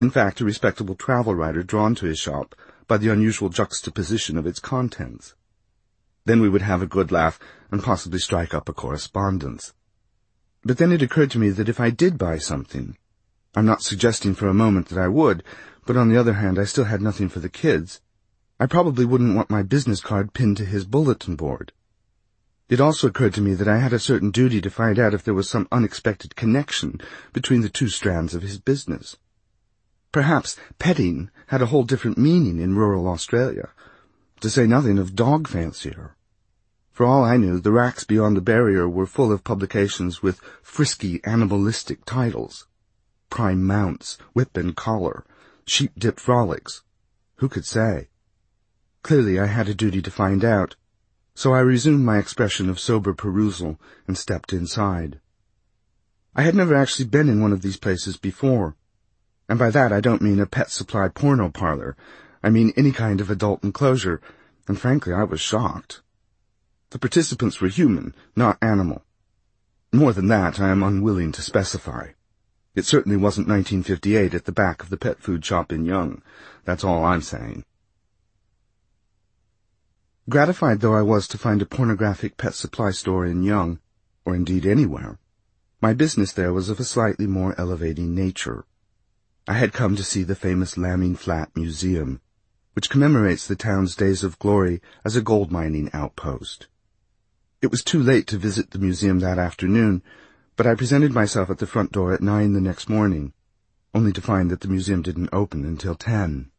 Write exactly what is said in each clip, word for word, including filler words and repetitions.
In fact, a respectable travel writer drawn to his shop by the unusual juxtaposition of its contents. Then we would have a good laugh and possibly strike up a correspondence. But then it occurred to me that if I did buy something, I'm not suggesting for a moment that I would, but on the other hand I still had nothing for the kids, I probably wouldn't want my business card pinned to his bulletin board. It also occurred to me that I had a certain duty to find out if there was some unexpected connection between the two strands of his business. Perhaps petting had a whole different meaning in rural Australia, to say nothing of dog fancier. For all I knew, the racks beyond the barrier were full of publications with frisky, animalistic titles. Prime mounts, whip and collar, sheep-dip frolics. Who could say? Clearly I had a duty to find out, so I resumed my expression of sober perusal and stepped inside. I had never actually been in one of these places before, and by that I don't mean a pet supply porno parlor. I mean any kind of adult enclosure, and frankly I was shocked. The participants were human, not animal. More than that, I am unwilling to specify. It certainly wasn't nineteen fifty-eight at the back of the pet food shop in Young. That's all I'm saying. Gratified though I was to find a pornographic pet supply store in Young, or indeed anywhere, my business there was of a slightly more elevating nature. I had come to see the famous Lambing Flat Museum, which commemorates the town's days of glory as a gold mining outpost. It was too late to visit the museum that afternoon, but I presented myself at the front door at nine the next morning, only to find that the museum didn't open until ten.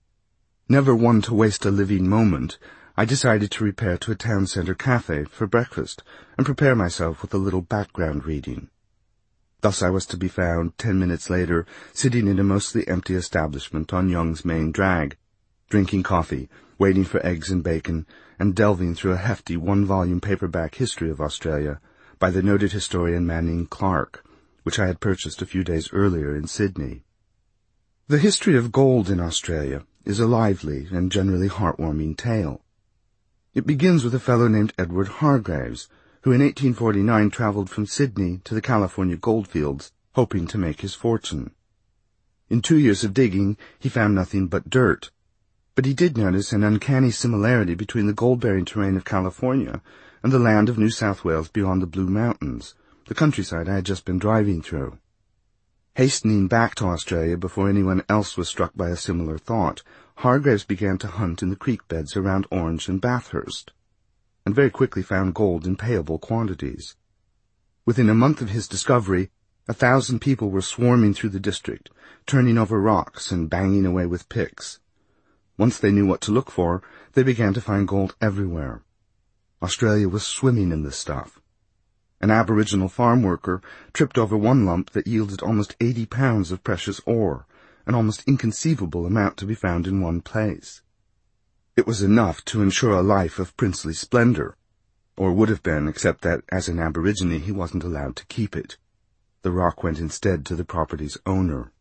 Never one to waste a living moment, I decided to repair to a town centre cafe for breakfast and prepare myself with a little background reading. Thus I was to be found, ten minutes later, sitting in a mostly empty establishment on Young's main drag, drinking coffee, waiting for eggs and bacon, and delving through a hefty one-volume paperback history of Australia by the noted historian Manning Clark, which I had purchased a few days earlier in Sydney. The history of gold in Australia is a lively and generally heartwarming tale. It begins with a fellow named Edward Hargreaves, who in eighteen forty-nine travelled from Sydney to the California goldfields, hoping to make his fortune. In two years of digging, he found nothing but dirt, but he did notice an uncanny similarity between the gold-bearing terrain of California and the land of New South Wales beyond the Blue Mountains, the countryside I had just been driving through. Hastening back to Australia before anyone else was struck by a similar thought, Hargreaves began to hunt in the creek beds around Orange and Bathurst, and very quickly found gold in payable quantities. Within a month of his discovery, a thousand people were swarming through the district, turning over rocks and banging away with picks. Once they knew what to look for, they began to find gold everywhere. Australia was swimming in this stuff. An Aboriginal farm worker tripped over one lump that yielded almost eighty pounds of precious ore, an almost inconceivable amount to be found in one place. It was enough to ensure a life of princely splendor, or would have been, except that as an Aborigine he wasn't allowed to keep it. The rock went instead to the property's owner.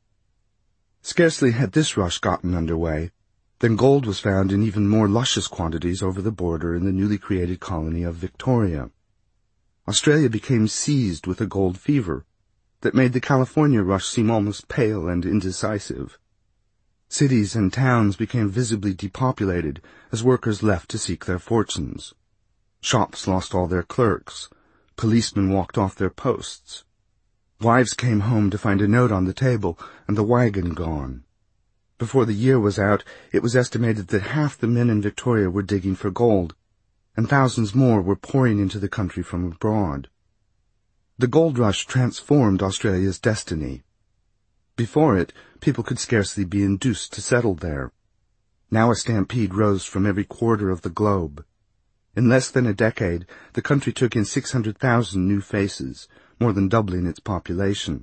Scarcely had this rush gotten under way, then gold was found in even more luscious quantities over the border in the newly created colony of Victoria. Australia became seized with a gold fever that made the California rush seem almost pale and indecisive. Cities and towns became visibly depopulated as workers left to seek their fortunes. Shops lost all their clerks. Policemen walked off their posts. Wives came home to find a note on the table and the wagon gone. Before the year was out, it was estimated that half the men in Victoria were digging for gold, and thousands more were pouring into the country from abroad. The gold rush transformed Australia's destiny. Before it, people could scarcely be induced to settle there. Now a stampede rose from every quarter of the globe. In less than a decade, the country took in six hundred thousand new faces, more than doubling its population.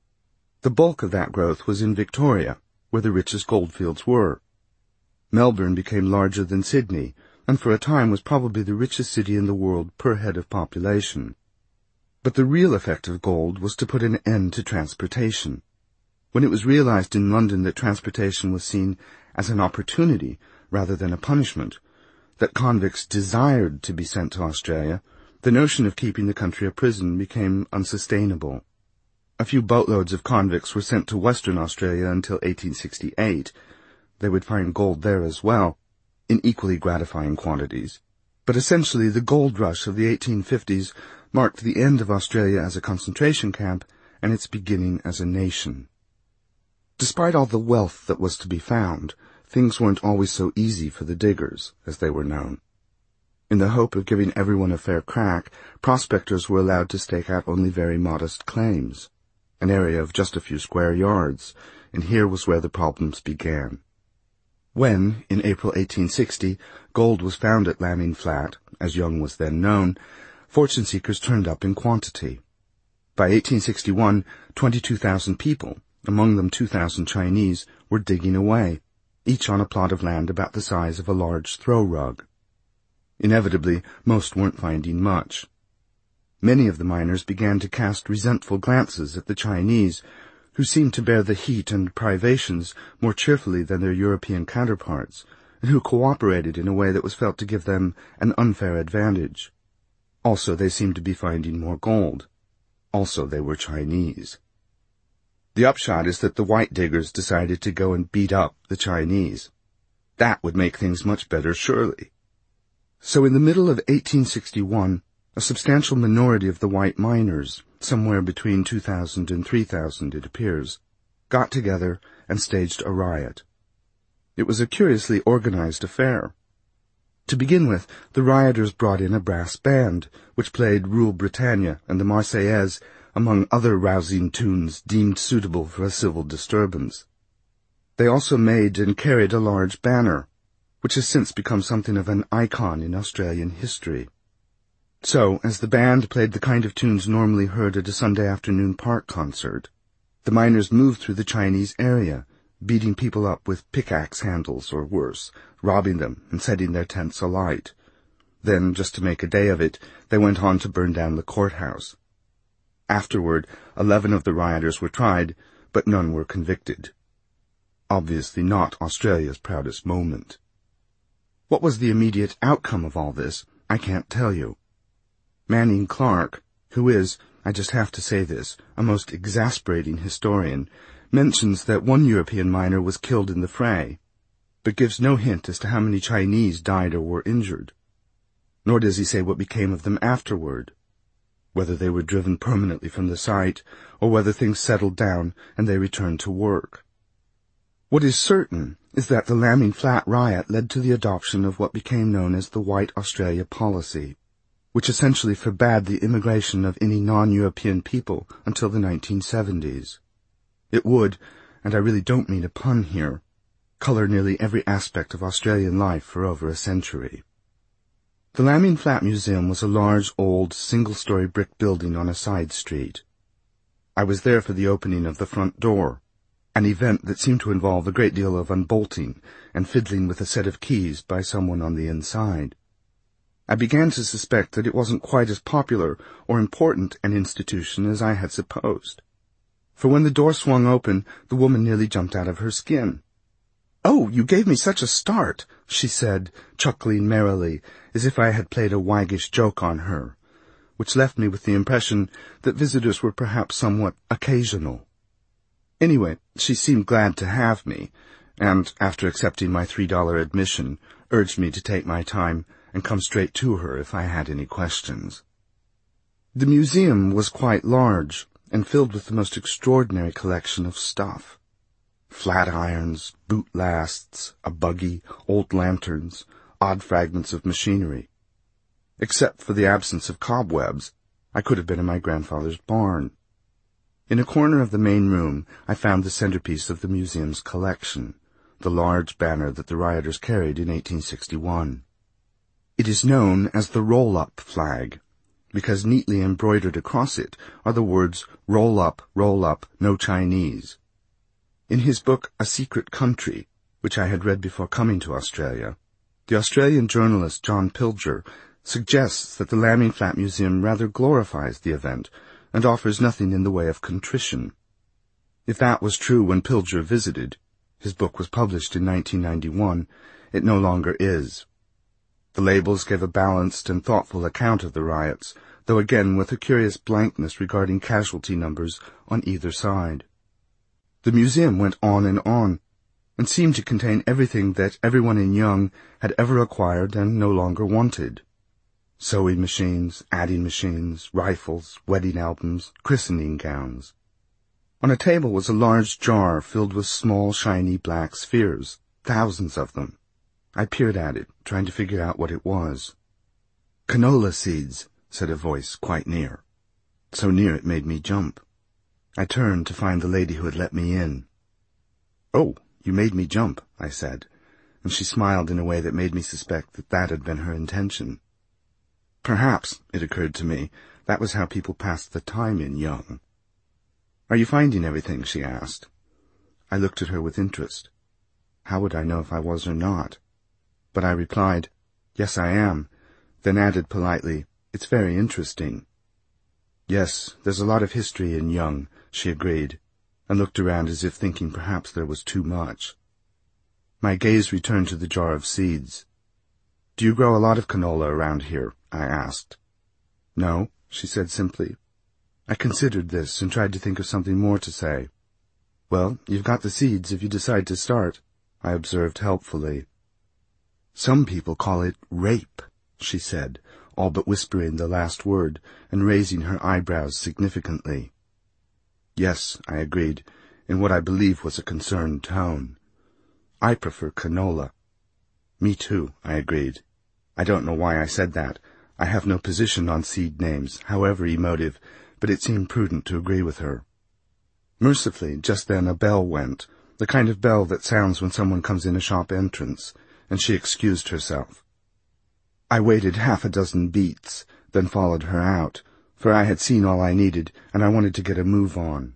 The bulk of that growth was in Victoria, where the richest goldfields were. Melbourne became larger than Sydney, and for a time was probably the richest city in the world per head of population. But the real effect of gold was to put an end to transportation. When it was realized in London that transportation was seen as an opportunity rather than a punishment, that convicts desired to be sent to Australia, the notion of keeping the country a prison became unsustainable. A few boatloads of convicts were sent to Western Australia until eighteen sixty-eight. They would find gold there as well, in equally gratifying quantities. But essentially the gold rush of the eighteen fifties marked the end of Australia as a concentration camp and its beginning as a nation. Despite all the wealth that was to be found, things weren't always so easy for the diggers, as they were known. In the hope of giving everyone a fair crack, prospectors were allowed to stake out only very modest claims, an area of just a few square yards, and here was where the problems began. When, in April eighteen sixty, gold was found at Laming Flat, as Young was then known, fortune seekers turned up in quantity. By eighteen sixty-one, twenty-two thousand people, among them two thousand Chinese, were digging away, each on a plot of land about the size of a large throw rug. Inevitably, most weren't finding much. Many of the miners began to cast resentful glances at the Chinese, who seemed to bear the heat and privations more cheerfully than their European counterparts, and who cooperated in a way that was felt to give them an unfair advantage. Also, they seemed to be finding more gold. Also, they were Chinese. The upshot is that the white diggers decided to go and beat up the Chinese. That would make things much better, surely. So in the middle of eighteen sixty-one, a substantial minority of the white miners, somewhere between two thousand and three thousand it appears, got together and staged a riot. It was a curiously organized affair. To begin with, the rioters brought in a brass band, which played Rule Britannia and the Marseillaise, among other rousing tunes deemed suitable for a civil disturbance. They also made and carried a large banner, which has since become something of an icon in Australian history. So, as the band played the kind of tunes normally heard at a Sunday afternoon park concert, the miners moved through the Chinese area, beating people up with pickaxe handles or worse, robbing them and setting their tents alight. Then, just to make a day of it, they went on to burn down the courthouse. Afterward, eleven of the rioters were tried, but none were convicted. Obviously not Australia's proudest moment. What was the immediate outcome of all this, I can't tell you. Manning Clark, who is, I just have to say this, a most exasperating historian, mentions that one European miner was killed in the fray, but gives no hint as to how many Chinese died or were injured. Nor does he say what became of them afterward, whether they were driven permanently from the site, or whether things settled down and they returned to work. What is certain is that the Laming Flat riot led to the adoption of what became known as the White Australia Policy, which essentially forbade the immigration of any non-European people until the nineteen seventies. It would, and I really don't mean a pun here, color nearly every aspect of Australian life for over a century. The Laming Flat Museum was a large, old, single-story brick building on a side street. I was there for the opening of the front door, an event that seemed to involve a great deal of unbolting and fiddling with a set of keys by someone on the inside. I began to suspect that it wasn't quite as popular or important an institution as I had supposed. For when the door swung open, the woman nearly jumped out of her skin. "Oh, you gave me such a start," she said, chuckling merrily, as if I had played a waggish joke on her, which left me with the impression that visitors were perhaps somewhat occasional. Anyway, she seemed glad to have me, and, after accepting my three-dollar admission, urged me to take my time and come straight to her if I had any questions. The museum was quite large and filled with the most extraordinary collection of stuff. Flat irons, boot lasts, a buggy, old lanterns, odd fragments of machinery. Except for the absence of cobwebs, I could have been in my grandfather's barn. In a corner of the main room, I found the centerpiece of the museum's collection, the large banner that the rioters carried in eighteen sixty-one. It is known as the roll-up flag, because neatly embroidered across it are the words, "Roll up, roll up, no Chinese." In his book, A Secret Country, which I had read before coming to Australia, the Australian journalist John Pilger suggests that the Laming Flat Museum rather glorifies the event and offers nothing in the way of contrition. If that was true when Pilger visited, his book was published in nineteen ninety-one, it no longer is. The labels gave a balanced and thoughtful account of the riots, though again with a curious blankness regarding casualty numbers on either side. The museum went on and on, and seemed to contain everything that everyone in Young had ever acquired and no longer wanted. Sewing machines, adding machines, rifles, wedding albums, christening gowns. On a table was a large jar filled with small, shiny black spheres, thousands of them. I peered at it, trying to figure out what it was. "Canola seeds," said a voice quite near. So near it made me jump. I turned to find the lady who had let me in. "Oh, you made me jump," I said, and she smiled in a way that made me suspect that that had been her intention. Perhaps, it occurred to me, that was how people passed the time in Young. "Are you finding everything?" she asked. I looked at her with interest. How would I know if I was or not? But I replied, "Yes, I am," then added politely, "It's very interesting." "Yes, there's a lot of history in Young," she agreed, and looked around as if thinking perhaps there was too much. My gaze returned to the jar of seeds. "Do you grow a lot of canola around here?" I asked. "No," she said simply. I considered this and tried to think of something more to say. "Well, you've got the seeds if you decide to start," I observed helpfully. "Some people call it rape," she said, all but whispering the last word and raising her eyebrows significantly. "Yes," I agreed, in what I believe was a concerned tone. "I prefer canola." "Me too," I agreed. I don't know why I said that. I have no position on seed names, however emotive, but it seemed prudent to agree with her. Mercifully, just then a bell went, the kind of bell that sounds when someone comes in a shop entrance, and she excused herself. I waited half a dozen beats, then followed her out, for I had seen all I needed, and I wanted to get a move on.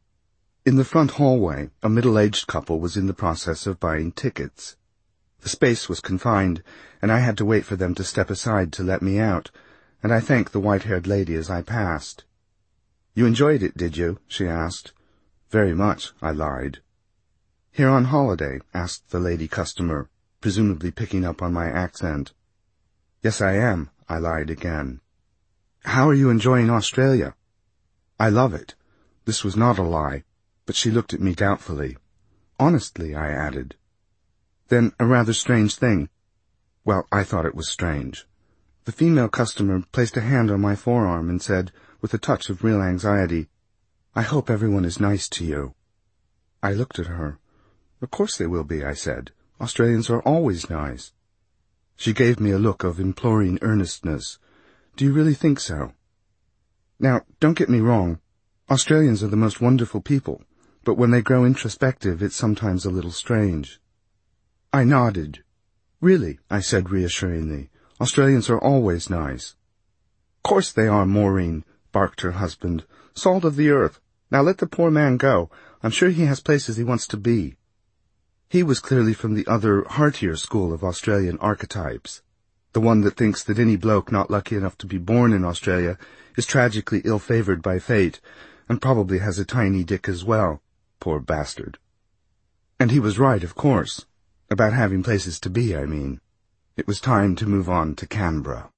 In the front hallway, a middle-aged couple was in the process of buying tickets. The space was confined, and I had to wait for them to step aside to let me out, and I thanked the white-haired lady as I passed. "You enjoyed it, did you?" she asked. "Very much," I lied. "Here on holiday?" asked the lady customer, presumably picking up on my accent. "Yes, I am," I lied again. "How are you enjoying Australia?" "I love it." This was not a lie, but she looked at me doubtfully. "Honestly," I added. Then a rather strange thing. Well, I thought it was strange. The female customer placed a hand on my forearm and said, with a touch of real anxiety, "I hope everyone is nice to you." I looked at her. "Of course they will be," I said. "Australians are always nice." She gave me a look of imploring earnestness. "Do you really think so?" Now, don't get me wrong. Australians are the most wonderful people, but when they grow introspective, it's sometimes a little strange. I nodded. "Really," I said reassuringly, "Australians are always nice." "Course they are, Maureen," barked her husband. "Salt of the earth. Now let the poor man go. I'm sure he has places he wants to be." He was clearly from the other, heartier school of Australian archetypes, the one that thinks that any bloke not lucky enough to be born in Australia is tragically ill-favoured by fate, and probably has a tiny dick as well. Poor bastard. And he was right, of course. About having places to be, I mean. It was time to move on to Canberra.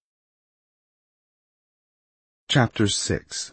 Chapter six.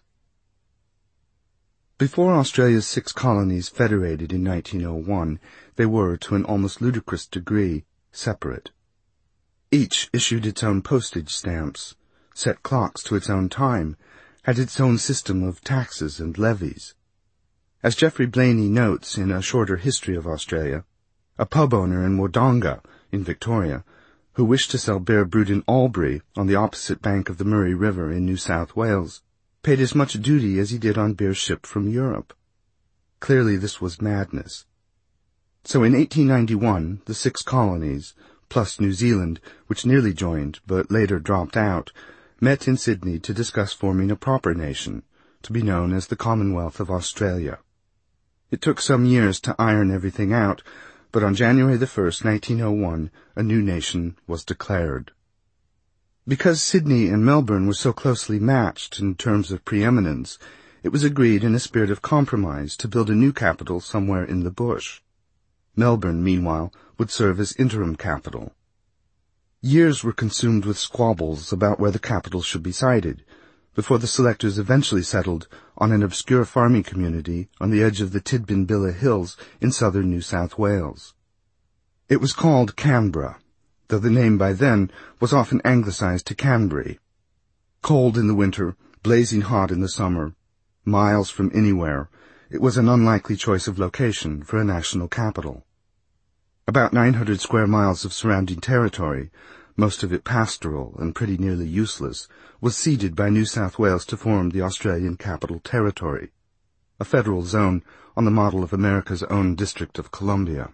Before Australia's six colonies federated in nineteen oh one, they were, to an almost ludicrous degree, separate. Each issued its own postage stamps, set clocks to its own time, had its own system of taxes and levies. As Geoffrey Blainey notes in A Shorter History of Australia, a pub owner in Wodonga, in Victoria, who wished to sell bear brood in Albury, on the opposite bank of the Murray River in New South Wales, paid as much duty as he did on beer shipped from Europe. Clearly this was madness. So in eighteen ninety-one, the six colonies, plus New Zealand, which nearly joined but later dropped out, met in Sydney to discuss forming a proper nation, to be known as the Commonwealth of Australia. It took some years to iron everything out, but on January the first, nineteen oh one, a new nation was declared. Because Sydney and Melbourne were so closely matched in terms of preeminence, it was agreed in a spirit of compromise to build a new capital somewhere in the bush. Melbourne, meanwhile, would serve as interim capital. Years were consumed with squabbles about where the capital should be sited. before the selectors eventually settled on an obscure farming community on the edge of the Tidbinbilla Hills in southern New South Wales. It was called Canberra, though the name by then was often anglicised to Canbury. Cold in the winter, blazing hot in the summer, miles from anywhere, it was an unlikely choice of location for a national capital. About nine hundred square miles of surrounding territory, most of it pastoral and pretty nearly useless, was ceded by New South Wales to form the Australian Capital Territory, a federal zone on the model of America's own District of Columbia.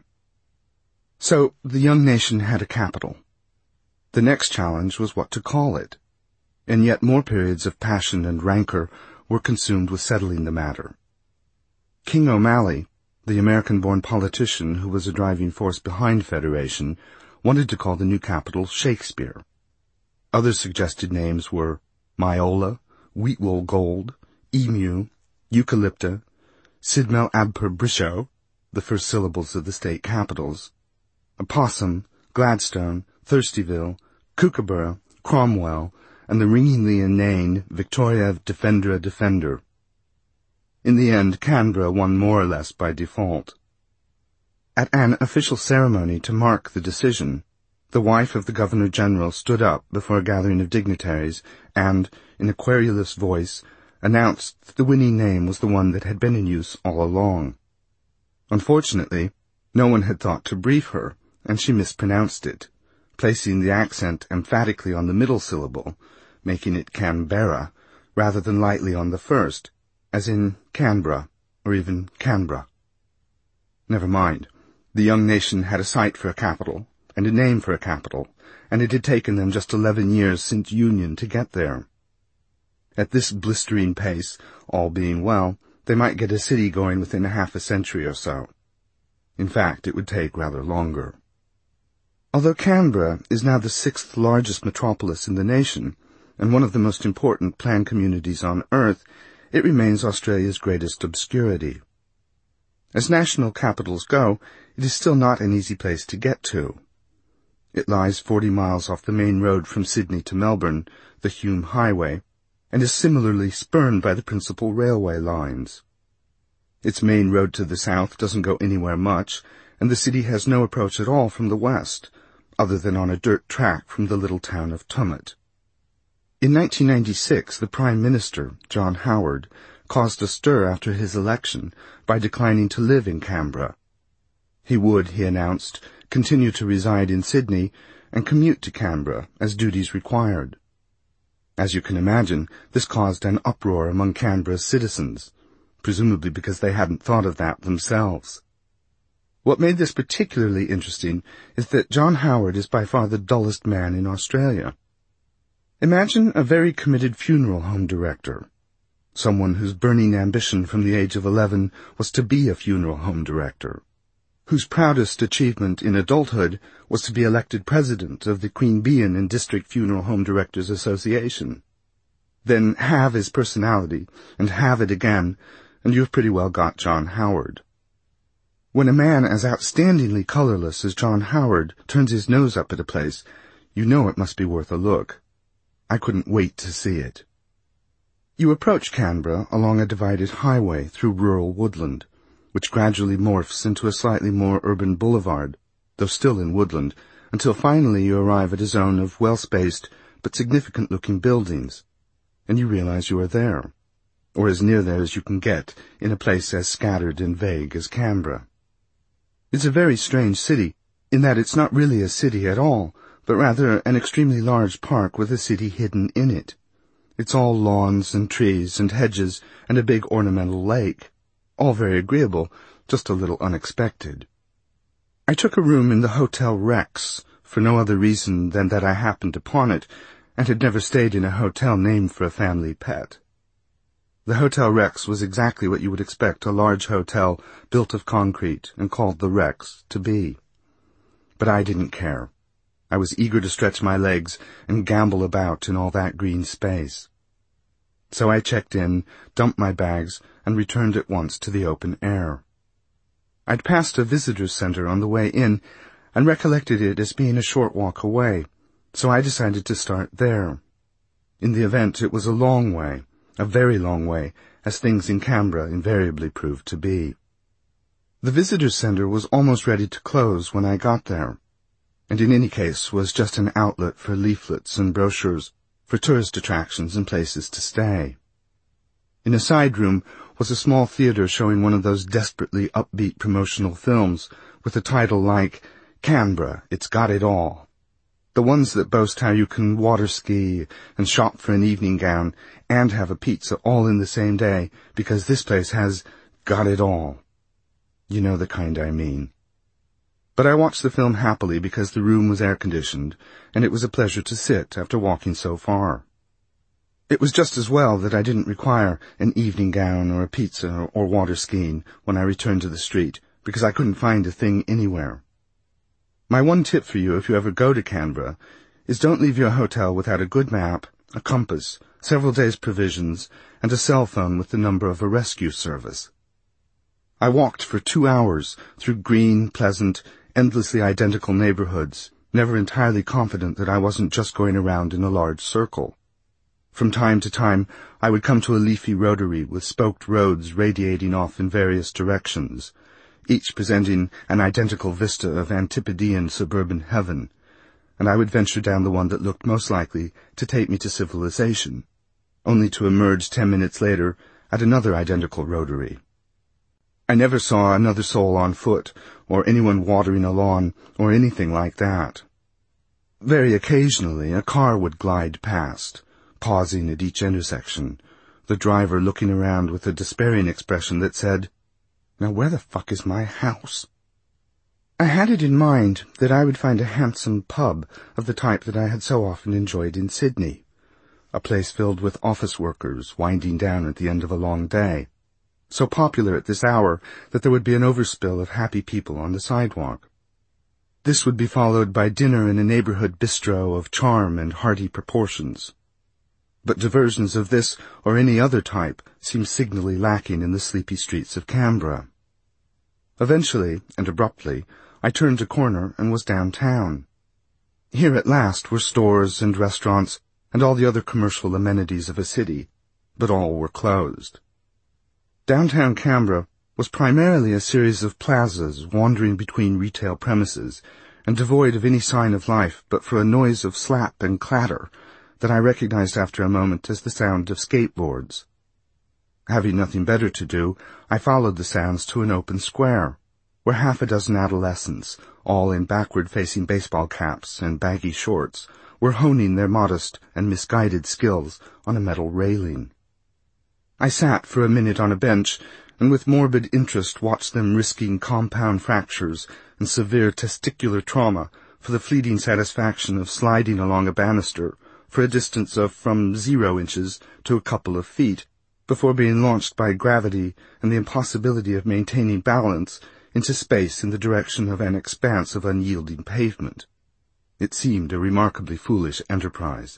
So the young nation had a capital. The next challenge was what to call it, and yet more periods of passion and rancor were consumed with settling the matter. King O'Malley, the American-born politician who was a driving force behind federation, wanted to call the new capital Shakespeare. Other suggested names were Myola, Wheatwool Gold, Emu, Eucalypta, Sidmel Abper Brishow, the first syllables of the state capitals, Opossum, Gladstone, Thirstyville, Kookaburra, Cromwell, and the ringingly inane Victoria Defendera Defender. In the end, Canberra won more or less by default. At an official ceremony to mark the decision, the wife of the Governor-General stood up before a gathering of dignitaries and, in a querulous voice, announced that the winning name was the one that had been in use all along. Unfortunately, no one had thought to brief her, and she mispronounced it, placing the accent emphatically on the middle syllable, making it Canberra, rather than lightly on the first, as in Canberra, or even Canberra. Never mind. The young nation had a site for a capital, and a name for a capital, and it had taken them just eleven years since Union to get there. At this blistering pace, all being well, they might get a city going within a half a century or so. In fact, it would take rather longer. Although Canberra is now the sixth largest metropolis in the nation, and one of the most important planned communities on Earth, it remains Australia's greatest obscurity. As national capitals go, it is still not an easy place to get to. It lies forty miles off the main road from Sydney to Melbourne, the Hume Highway, and is similarly spurned by the principal railway lines. Its main road to the south doesn't go anywhere much, and the city has no approach at all from the west, other than on a dirt track from the little town of Tumut. In nineteen ninety-six, the Prime Minister, John Howard, caused a stir after his election by declining to live in Canberra. He would, he announced, continue to reside in Sydney and commute to Canberra as duties required. As you can imagine, this caused an uproar among Canberra's citizens, presumably because they hadn't thought of that themselves. What made this particularly interesting is that John Howard is by far the dullest man in Australia. Imagine a very committed funeral home director, someone whose burning ambition from the age of eleven was to be a funeral home director, whose proudest achievement in adulthood was to be elected president of the Queanbeyan and District Funeral Home Directors Association. Then have his personality, and have it again, and you've pretty well got John Howard. When a man as outstandingly colourless as John Howard turns his nose up at a place, you know it must be worth a look. I couldn't wait to see it. You approach Canberra along a divided highway through rural woodland, which gradually morphs into a slightly more urban boulevard, though still in woodland, until finally you arrive at a zone of well-spaced but significant-looking buildings, and you realize you are there, or as near there as you can get in a place as scattered and vague as Canberra. It's a very strange city, in that it's not really a city at all, but rather an extremely large park with a city hidden in it. It's all lawns and trees and hedges and a big ornamental lake. All very agreeable, just a little unexpected. I took a room in the Hotel Rex, for no other reason than that I happened upon it, and had never stayed in a hotel named for a family pet. The Hotel Rex was exactly what you would expect a large hotel built of concrete and called the Rex to be. But I didn't care. I was eager to stretch my legs and gambol about in all that green space. So I checked in, dumped my bags, and returned at once to the open air. I'd passed a visitor's center on the way in, and recollected it as being a short walk away, so I decided to start there. In the event, it was a long way, a very long way, as things in Canberra invariably proved to be. The visitors' centre was almost ready to close when I got there, and in any case was just an outlet for leaflets and brochures, for tourist attractions and places to stay. In a side room was a small theatre showing one of those desperately upbeat promotional films with a title like Canberra, It's Got It All. The ones that boast how you can water ski and shop for an evening gown and have a pizza all in the same day because this place has got it all. You know the kind I mean. But I watched the film happily because the room was air-conditioned, and it was a pleasure to sit after walking so far. It was just as well that I didn't require an evening gown or a pizza or water skiing when I returned to the street, because I couldn't find a thing anywhere. My one tip for you if you ever go to Canberra is don't leave your hotel without a good map, a compass, several days' provisions, and a cell phone with the number of a rescue service. I walked for two hours through green, pleasant, endlessly identical neighborhoods, never entirely confident that I wasn't just going around in a large circle. From time to time, I would come to a leafy rotary with spoked roads radiating off in various directions, each presenting an identical vista of Antipodean suburban heaven, and I would venture down the one that looked most likely to take me to civilization, only to emerge ten minutes later at another identical rotary. I never saw another soul on foot, or anyone watering a lawn, or anything like that. Very occasionally a car would glide past, pausing at each intersection, the driver looking around with a despairing expression that said, "Now where the fuck is my house?" I had it in mind that I would find a handsome pub of the type that I had so often enjoyed in Sydney, a place filled with office workers winding down at the end of a long day, so popular at this hour that there would be an overspill of happy people on the sidewalk. This would be followed by dinner in a neighborhood bistro of charm and hearty proportions. But diversions of this or any other type seemed signally lacking in the sleepy streets of Canberra. Eventually, and abruptly, I turned a corner and was downtown. Here at last were stores and restaurants and all the other commercial amenities of a city, but all were closed. Downtown Canberra was primarily a series of plazas wandering between retail premises and devoid of any sign of life but for a noise of slap and clatter that I recognized after a moment as the sound of skateboards. Having nothing better to do, I followed the sounds to an open square, where half a dozen adolescents, all in backward-facing baseball caps and baggy shorts, were honing their modest and misguided skills on a metal railing. I sat for a minute on a bench and with morbid interest watched them risking compound fractures and severe testicular trauma for the fleeting satisfaction of sliding along a banister for a distance of from zero inches to a couple of feet, before being launched by gravity and the impossibility of maintaining balance into space in the direction of an expanse of unyielding pavement. It seemed a remarkably foolish enterprise.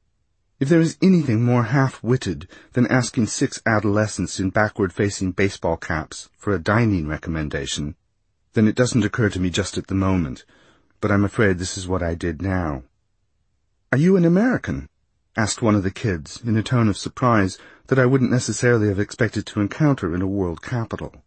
If there is anything more half-witted than asking six adolescents in backward-facing baseball caps for a dining recommendation, then it doesn't occur to me just at the moment, but I'm afraid this is what I did now. "Are you an American?" asked one of the kids in a tone of surprise that I wouldn't necessarily have expected to encounter in a world capital.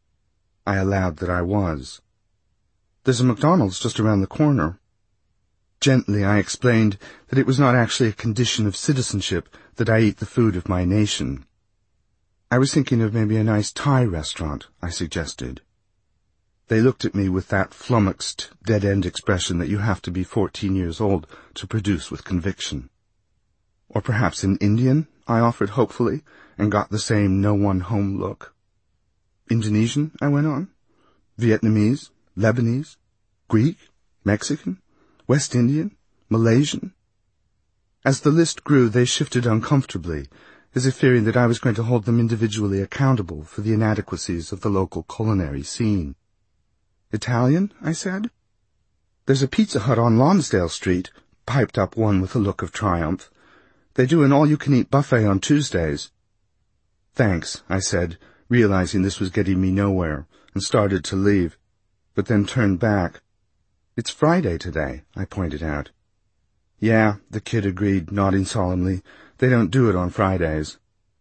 I allowed that I was. "There's a McDonald's just around the corner." Gently I explained that it was not actually a condition of citizenship that I eat the food of my nation. "I was thinking of maybe a nice Thai restaurant," I suggested. They looked at me with that flummoxed, dead-end expression that you have to be fourteen years old to produce with conviction. "Or perhaps an Indian?" I offered hopefully, and got the same no-one-home look. "Indonesian?" I went on. "Vietnamese? Lebanese? Greek? Mexican? West Indian? Malaysian?" As the list grew, they shifted uncomfortably, as if fearing that I was going to hold them individually accountable for the inadequacies of the local culinary scene. "Italian?" I said. "There's a Pizza Hut on Lonsdale Street," piped up one with a look of triumph. "They do an all-you-can-eat buffet on Tuesdays." "Thanks," I said, realizing this was getting me nowhere, and started to leave, but then turned back. "It's Friday today," I pointed out. Yeah, the kid agreed, nodding solemnly. They don't do it on Fridays.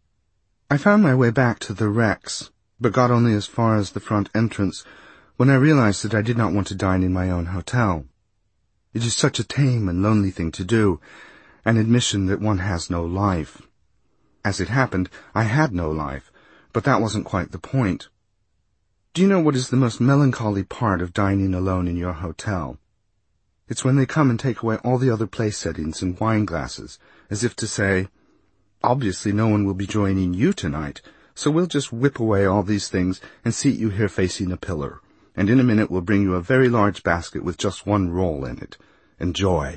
I found my way back to the Rex, but got only as far as the front entrance when I realized that I did not want to dine in my own hotel. It is such a tame and lonely thing to do, an admission that one has no life. As it happened, I had no life, but that wasn't quite the point. Do you know what is the most melancholy part of dining alone in your hotel? It's when they come and take away all the other place settings and wine glasses, as if to say, obviously no one will be joining you tonight, so we'll just whip away all these things and seat you here facing a pillar, and in a minute we'll bring you a very large basket with just one roll in it. Enjoy.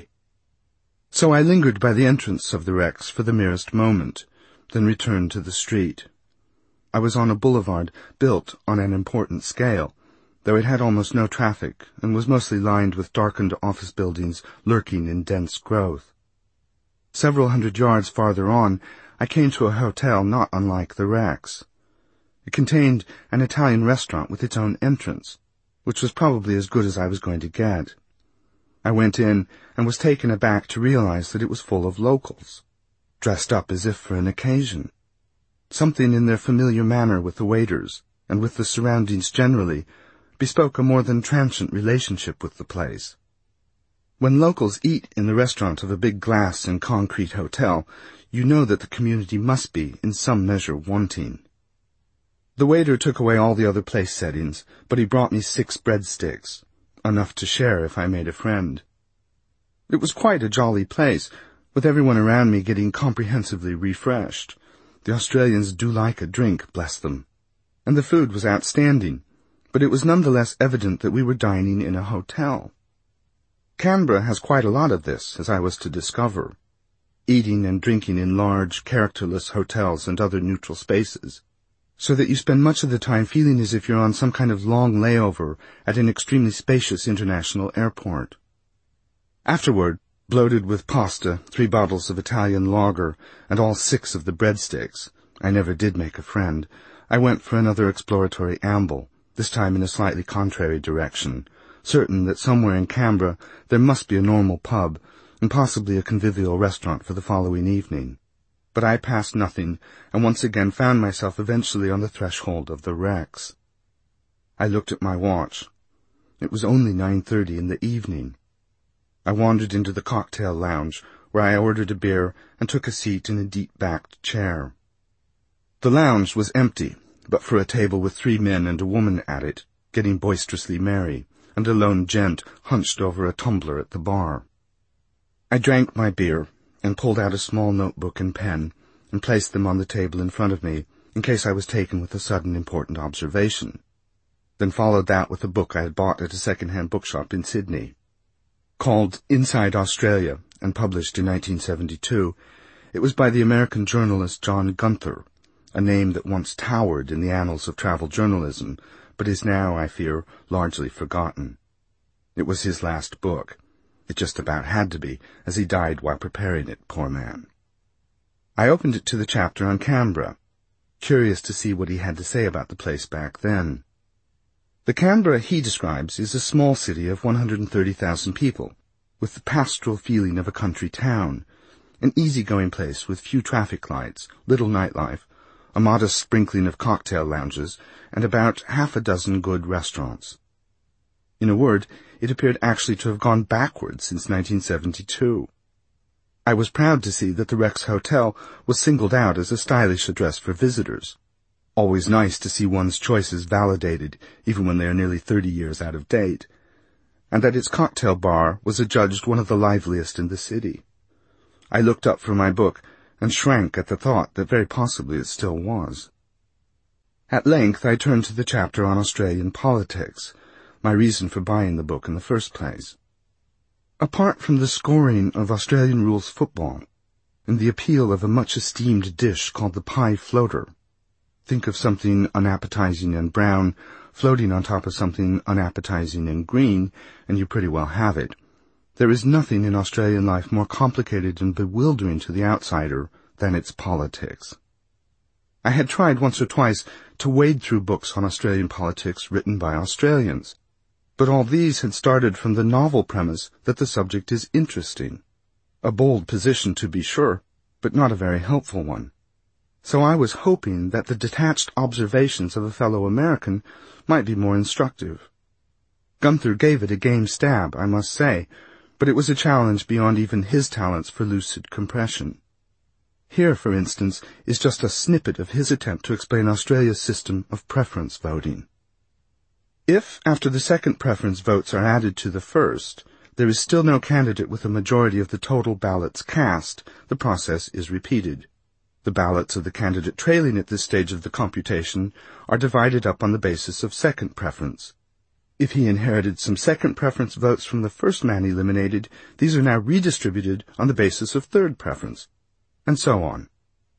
So I lingered by the entrance of the Rex for the merest moment, then returned to the street. I was on a boulevard built on an important scale, though it had almost no traffic and was mostly lined with darkened office buildings lurking in dense growth. Several hundred yards farther on, I came to a hotel not unlike the Rex. It contained an Italian restaurant with its own entrance, which was probably as good as I was going to get. I went in and was taken aback to realize that it was full of locals, dressed up as if for an occasion. Something in their familiar manner with the waiters, and with the surroundings generally, bespoke a more than transient relationship with the place. When locals eat in the restaurant of a big glass and concrete hotel, you know that the community must be, in some measure, wanting. The waiter took away all the other place settings, but he brought me six breadsticks, enough to share if I made a friend. It was quite a jolly place, with everyone around me getting comprehensively refreshed. The Australians do like a drink, bless them. And the food was outstanding, but it was nonetheless evident that we were dining in a hotel. Canberra has quite a lot of this, as I was to discover. Eating and drinking in large, characterless hotels and other neutral spaces, so that you spend much of the time feeling as if you're on some kind of long layover at an extremely spacious international airport. Afterward, bloated with pasta, three bottles of Italian lager, and all six of the breadsticks, I never did make a friend, I went for another exploratory amble, this time in a slightly contrary direction, certain that somewhere in Canberra there must be a normal pub, and possibly a convivial restaurant for the following evening. But I passed nothing, and once again found myself eventually on the threshold of the Rex. I looked at my watch. It was only nine thirty in the evening. I wandered into the cocktail lounge, where I ordered a beer and took a seat in a deep-backed chair. The lounge was empty, but for a table with three men and a woman at it, getting boisterously merry, and a lone gent hunched over a tumbler at the bar. I drank my beer, and pulled out a small notebook and pen, and placed them on the table in front of me, in case I was taken with a sudden important observation. Then followed that with a book I had bought at a second-hand bookshop in Sydney. Called Inside Australia, and published in nineteen seventy-two, it was by the American journalist John Gunther, a name that once towered in the annals of travel journalism, but is now, I fear, largely forgotten. It was his last book. It just about had to be, as he died while preparing it, poor man. I opened it to the chapter on Canberra, curious to see what he had to say about the place back then. The Canberra he describes is a small city of one hundred thirty thousand people, with the pastoral feeling of a country town, an easy-going place with few traffic lights, little nightlife, a modest sprinkling of cocktail lounges, and about half a dozen good restaurants. In a word, it appeared actually to have gone backwards since nineteen seventy-two. I was proud to see that the Rex Hotel was singled out as a stylish address for visitors. Always nice to see one's choices validated, even when they are nearly thirty years out of date, and that its cocktail bar was adjudged one of the liveliest in the city. I looked up from my book, and shrank at the thought that very possibly it still was. At length I turned to the chapter on Australian politics, my reason for buying the book in the first place. Apart from the scoring of Australian rules football, and the appeal of a much-esteemed dish called the pie floater, think of something unappetizing and brown floating on top of something unappetizing and green, and you pretty well have it. There is nothing in Australian life more complicated and bewildering to the outsider than its politics. I had tried once or twice to wade through books on Australian politics written by Australians, but all these had started from the novel premise that the subject is interesting. A bold position, to be sure, but not a very helpful one. So I was hoping that the detached observations of a fellow American might be more instructive. Gunther gave it a game stab, I must say, but it was a challenge beyond even his talents for lucid compression. Here, for instance, is just a snippet of his attempt to explain Australia's system of preference voting. If, after the second preference votes are added to the first, there is still no candidate with a majority of the total ballots cast, the process is repeated. The ballots of the candidate trailing at this stage of the computation are divided up on the basis of second preference. If he inherited some second preference votes from the first man eliminated, these are now redistributed on the basis of third preference, and so on.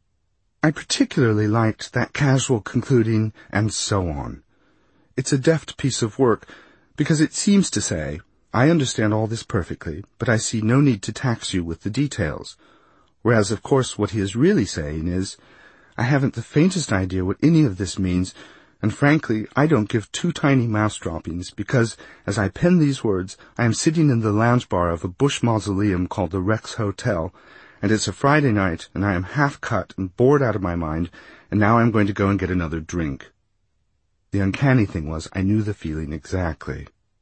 I particularly liked that casual concluding, and so on. It's a deft piece of work, because it seems to say, I understand all this perfectly, but I see no need to tax you with the details. Whereas, of course, what he is really saying is, I haven't the faintest idea what any of this means, and frankly, I don't give two tiny mouse droppings, because, as I pen these words, I am sitting in the lounge bar of a bush mausoleum called the Rex Hotel, and it's a Friday night, and I am half cut and bored out of my mind, and now I'm going to go and get another drink. The uncanny thing was, I knew the feeling exactly.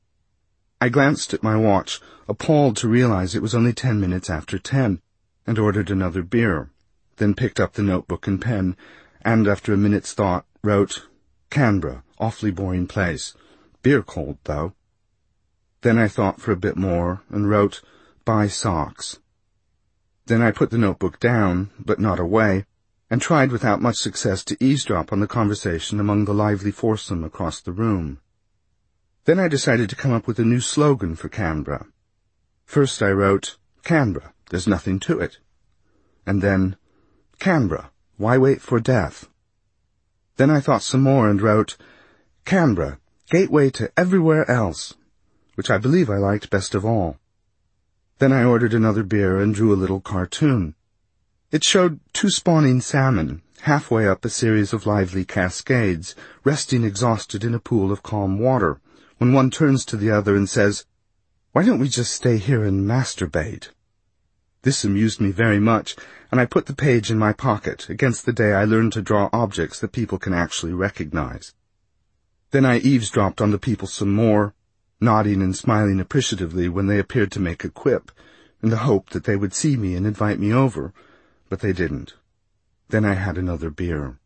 I glanced at my watch, appalled to realize it was only ten minutes after ten, and ordered another beer, then picked up the notebook and pen, and after a minute's thought, wrote, Canberra, awfully boring place. Beer cold, though. Then I thought for a bit more, and wrote, buy socks. Then I put the notebook down, but not away, and tried without much success to eavesdrop on the conversation among the lively foursome across the room. Then I decided to come up with a new slogan for Canberra. First I wrote, Canberra, there's nothing to it. And then, Canberra, why wait for death? Then I thought some more and wrote, Canberra, gateway to everywhere else, which I believe I liked best of all. Then I ordered another beer and drew a little cartoon. It showed two spawning salmon, halfway up a series of lively cascades, resting exhausted in a pool of calm water, when one turns to the other and says, why don't we just stay here and masturbate? This amused me very much, and I put the page in my pocket against the day I learned to draw objects that people can actually recognize. Then I eavesdropped on the people some more, nodding and smiling appreciatively when they appeared to make a quip, in the hope that they would see me and invite me over, but they didn't. Then I had another beer.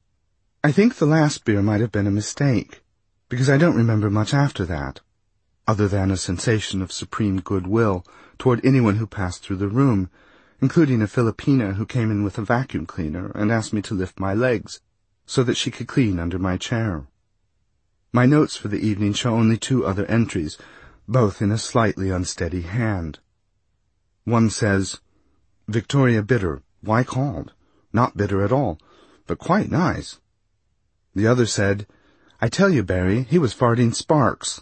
I think the last beer might have been a mistake, because I don't remember much after that, other than a sensation of supreme goodwill toward anyone who passed through the room, including a Filipina who came in with a vacuum cleaner and asked me to lift my legs, so that she could clean under my chair. My notes for the evening show only two other entries, both in a slightly unsteady hand. One says, Victoria bitter, why called? Not bitter at all, but quite nice. The other said, I tell you, Barry, he was farting sparks.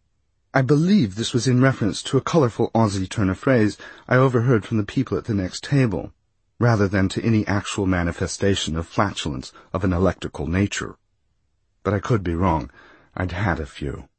I believe this was in reference to a colorful Aussie turn of phrase I overheard from the people at the next table, rather than to any actual manifestation of flatulence of an electrical nature. But I could be wrong. I'd had a few.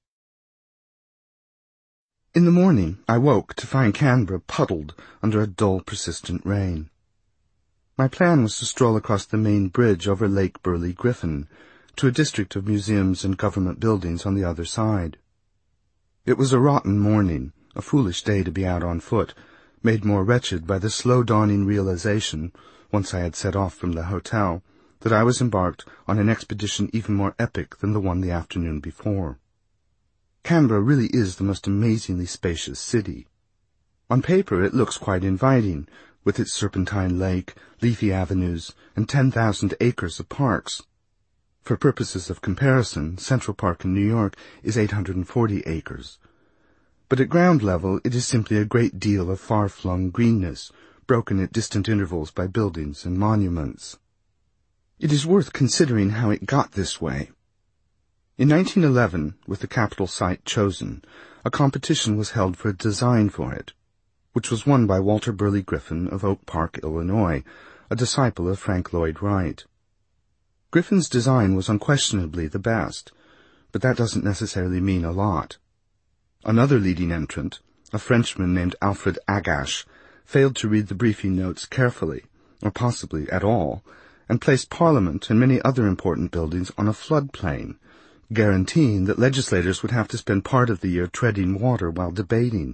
In the morning, I woke to find Canberra puddled under a dull, persistent rain. My plan was to stroll across the main bridge over Lake Burley Griffin to a district of museums and government buildings on the other side. It was a rotten morning, a foolish day to be out on foot, made more wretched by the slow-dawning realization, once I had set off from the hotel, that I was embarked on an expedition even more epic than the one the afternoon before. Canberra really is the most amazingly spacious city. On paper it looks quite inviting, with its serpentine lake, leafy avenues, and ten thousand acres of parks. For purposes of comparison, Central Park in New York is eight hundred forty acres. But at ground level it is simply a great deal of far-flung greenness, broken at distant intervals by buildings and monuments. It is worth considering how it got this way. In nineteen eleven, with the capital site chosen, a competition was held for a design for it, which was won by Walter Burley Griffin of Oak Park, Illinois, a disciple of Frank Lloyd Wright. Griffin's design was unquestionably the best, but that doesn't necessarily mean a lot. Another leading entrant, a Frenchman named Alfred Agache, failed to read the briefing notes carefully, or possibly at all, and placed Parliament and many other important buildings on a floodplain, guaranteeing that legislators would have to spend part of the year treading water while debating.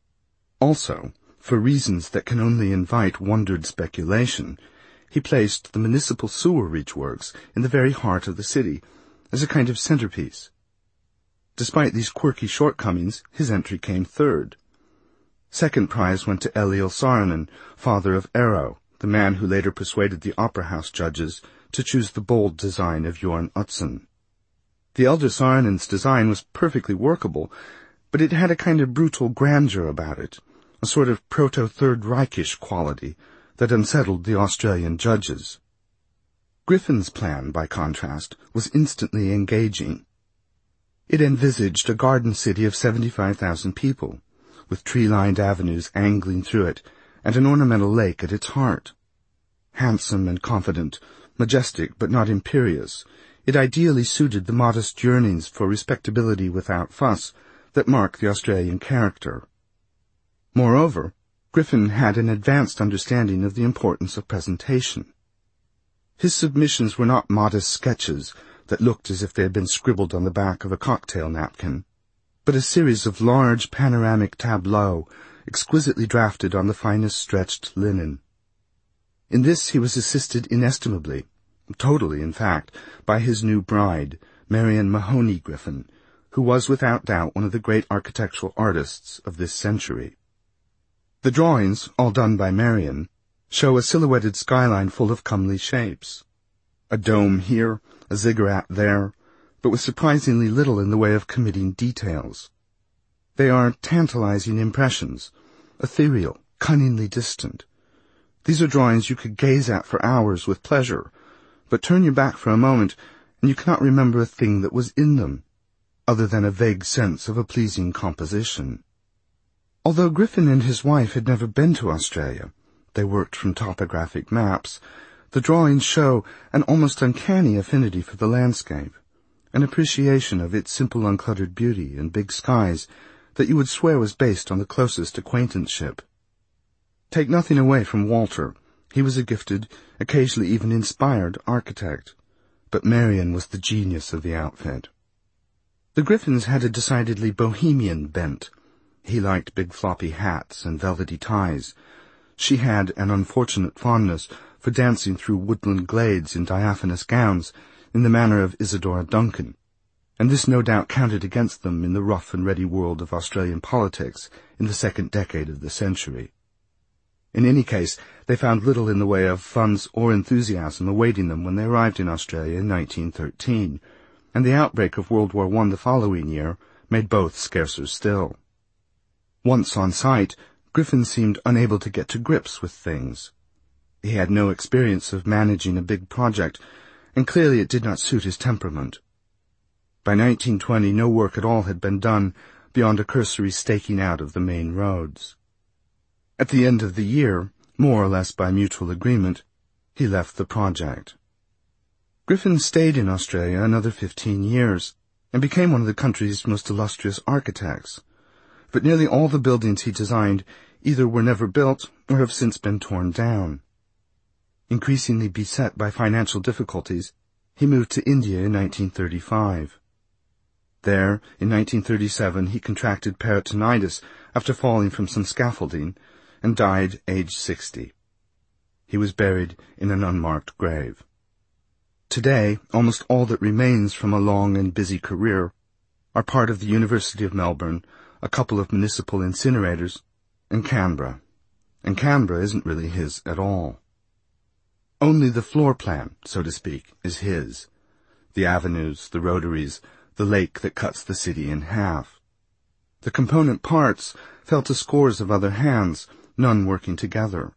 Also, for reasons that can only invite wondered speculation, he placed the municipal sewerage works in the very heart of the city, as a kind of centerpiece. Despite these quirky shortcomings, his entry came third. Second prize went to Eliel Saarinen, father of Eero, the man who later persuaded the Opera House judges to choose the bold design of Jorn Utzon. The elder Saarinen's design was perfectly workable, but it had a kind of brutal grandeur about it, a sort of proto-Third Reichish quality that unsettled the Australian judges. Griffin's plan, by contrast, was instantly engaging. It envisaged a garden city of seventy-five thousand people, with tree-lined avenues angling through it, and an ornamental lake at its heart. Handsome and confident, majestic but not imperious, it ideally suited the modest yearnings for respectability without fuss that mark the Australian character. Moreover, Griffin had an advanced understanding of the importance of presentation. His submissions were not modest sketches that looked as if they had been scribbled on the back of a cocktail napkin, but a series of large panoramic tableaux exquisitely drafted on the finest stretched linen. In this he was assisted inestimably, totally in fact, by his new bride, Marion Mahoney Griffin, who was without doubt one of the great architectural artists of this century. The drawings, all done by Marion, show a silhouetted skyline full of comely shapes. A dome here, a ziggurat there, but with surprisingly little in the way of committing details. They are tantalizing impressions, ethereal, cunningly distant. These are drawings you could gaze at for hours with pleasure, but turn your back for a moment, and you cannot remember a thing that was in them, other than a vague sense of a pleasing composition. Although Griffin and his wife had never been to Australia, they worked from topographic maps, the drawings show an almost uncanny affinity for the landscape, an appreciation of its simple uncluttered beauty and big skies that you would swear was based on the closest acquaintanceship. Take nothing away from Walter. He was a gifted, occasionally even inspired architect, but Marion was the genius of the outfit. The Griffins had a decidedly bohemian bent. He liked big floppy hats and velvety ties. She had an unfortunate fondness for dancing through woodland glades in diaphanous gowns, in the manner of Isadora Duncan, and this no doubt counted against them in the rough and ready world of Australian politics in the second decade of the century. In any case, they found little in the way of funds or enthusiasm awaiting them when they arrived in Australia in nineteen thirteen, and the outbreak of World War One the following year made both scarcer still. Once on site, Griffin seemed unable to get to grips with things. He had no experience of managing a big project, and clearly it did not suit his temperament. By nineteen twenty no work at all had been done beyond a cursory staking out of the main roads. At the end of the year, more or less by mutual agreement, he left the project. Griffin stayed in Australia another fifteen years, and became one of the country's most illustrious architects, but nearly all the buildings he designed either were never built or have since been torn down. Increasingly beset by financial difficulties, he moved to India in nineteen thirty-five. There, in nineteen thirty-seven, he contracted peritonitis after falling from some scaffolding, and died aged sixty. He was buried in an unmarked grave. Today, almost all that remains from a long and busy career are part of the University of Melbourne, a couple of municipal incinerators, and Canberra. And Canberra isn't really his at all. Only the floor plan, so to speak, is his. The avenues, the rotaries, the lake that cuts the city in half. The component parts fell to scores of other hands, none working together.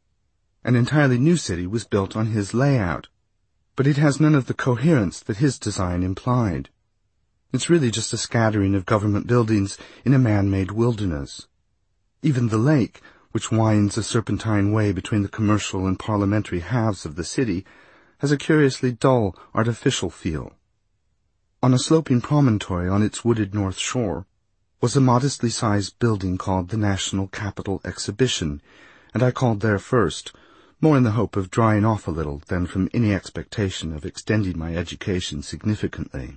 An entirely new city was built on his layout, but it has none of the coherence that his design implied. It's really just a scattering of government buildings in a man-made wilderness. Even the lake, which winds a serpentine way between the commercial and parliamentary halves of the city, has a curiously dull, artificial feel. On a sloping promontory on its wooded north shore was a modestly sized building called the National Capital Exhibition, and I called there first, more in the hope of drying off a little than from any expectation of extending my education significantly.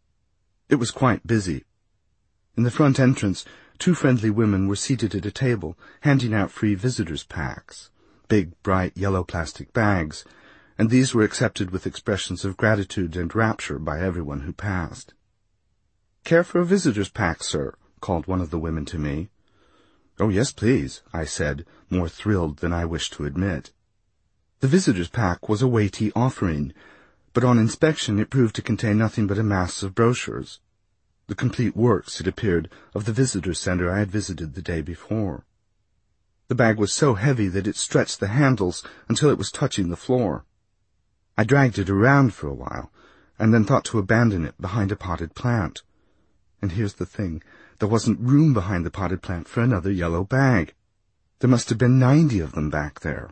It was quite busy. In the front entrance, two friendly women were seated at a table, handing out free visitors' packs, big, bright, yellow plastic bags, and these were accepted with expressions of gratitude and rapture by everyone who passed. "Care for a visitor's pack, sir?" called one of the women to me. "Oh, yes, please," I said, more thrilled than I wished to admit. The visitor's pack was a weighty offering, but on inspection it proved to contain nothing but a mass of brochures, the complete works, it appeared, of the visitor's center I had visited the day before. The bag was so heavy that it stretched the handles until it was touching the floor. I dragged it around for a while, and then thought to abandon it behind a potted plant. And here's the thing, there wasn't room behind the potted plant for another yellow bag. There must have been ninety of them back there.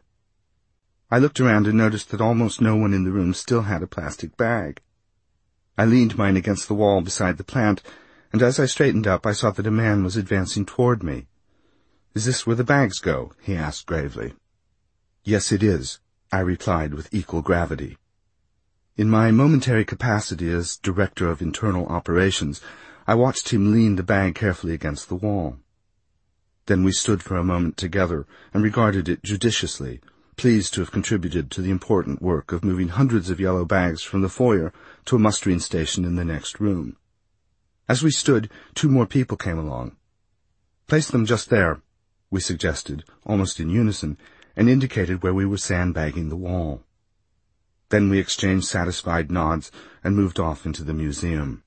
I looked around and noticed that almost no one in the room still had a plastic bag. I leaned mine against the wall beside the plant, and as I straightened up I saw that a man was advancing toward me. "Is this where the bags go?" he asked gravely. "Yes, it is," I replied with equal gravity. In my momentary capacity as Director of Internal Operations, I watched him lean the bag carefully against the wall. Then we stood for a moment together and regarded it judiciously, pleased to have contributed to the important work of moving hundreds of yellow bags from the foyer to a mustering station in the next room. As we stood, two more people came along. "Place them just there," we suggested, almost in unison, and indicated where we were sandbagging the wall. Then we exchanged satisfied nods and moved off into the museum.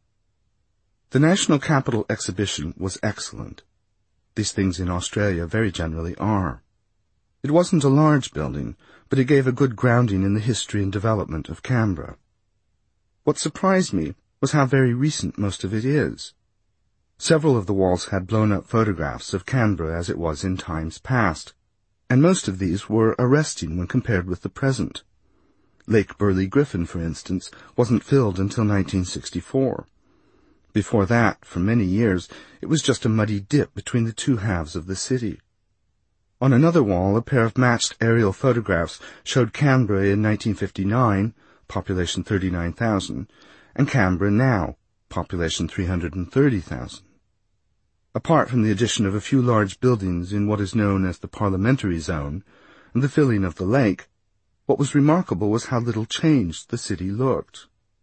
The National Capital exhibition was excellent. These things in Australia very generally are. It wasn't a large building, but it gave a good grounding in the history and development of Canberra. What surprised me was how very recent most of it is. Several of the walls had blown-up photographs of Canberra as it was in times past, and most of these were arresting when compared with the present. Lake Burley Griffin, for instance, wasn't filled until nineteen sixty-four. Before that, for many years, it was just a muddy dip between the two halves of the city. On another wall, a pair of matched aerial photographs showed Canberra in nineteen fifty-nine, population thirty-nine thousand, and Canberra now, population three hundred thirty thousand. Apart from the addition of a few large buildings in what is known as the parliamentary zone, and the filling of the lake, what was remarkable was how little changed the city looked.